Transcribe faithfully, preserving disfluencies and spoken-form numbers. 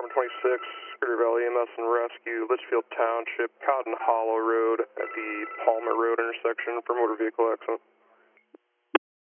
Department twenty-six, Greater Valley E M S and Rescue, Litchfield Township, Cotton Hollow Road at the Palmer Road intersection for motor vehicle accident.